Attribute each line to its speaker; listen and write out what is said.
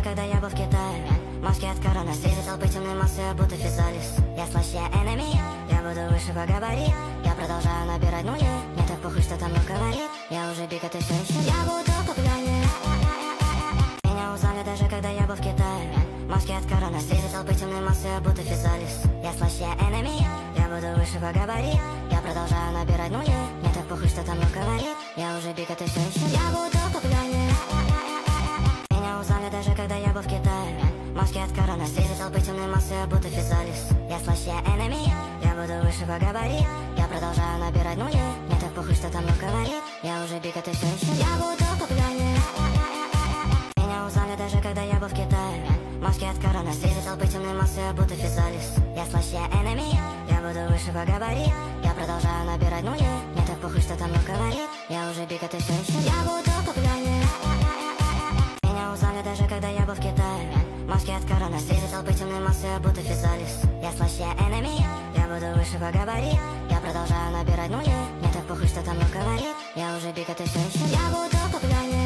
Speaker 1: когда я был в Китае. Маски от корона, среди толпы темной массы, будто физалис. Я слаще enemy, я буду выше по габарит. Я продолжаю набирать нули, мне так похуй, что там говорит. Я уже биг, а ты все еще. Я буду популярнее. Меня узнали даже когда я был в Китае. Маски от корона, среди толпы темной массы, будто физалис. Я слаще enemy, я буду выше по габарит. Я продолжаю набирать нули, мне так похуй, что там говорит. Я уже биг, а ты все еще. Я буду популярнее. Меня узнали даже когда я был в Китае. Маски от корона, среди толпы темной массы, будто физалис. Я слаще enemy, я буду выше по габарит. Я продолжаю набирать нули, мне так похуй, что там говорит. Я уже биг, а ты все еще. Я буду популярнее. Меня узнали даже когда я был в Китае. Маски от корона, среди толпы темной массы, будто физалис. Я слаще enemy, я буду выше по габарит. Я продолжаю набирать нули, мне так похуй, что там говорит. Я уже биг, а ты все еще. Я буду популярнее. Меня узнали даже когда я был в Китае. Маски от корона, среди толпы темной массы, будто физалис. Я слаще enemy, я буду выше по габарит. Я продолжаю набирать нули, мне так похуй, что там говорит. Я уже биг, а ты все еще. Я буду популярнее.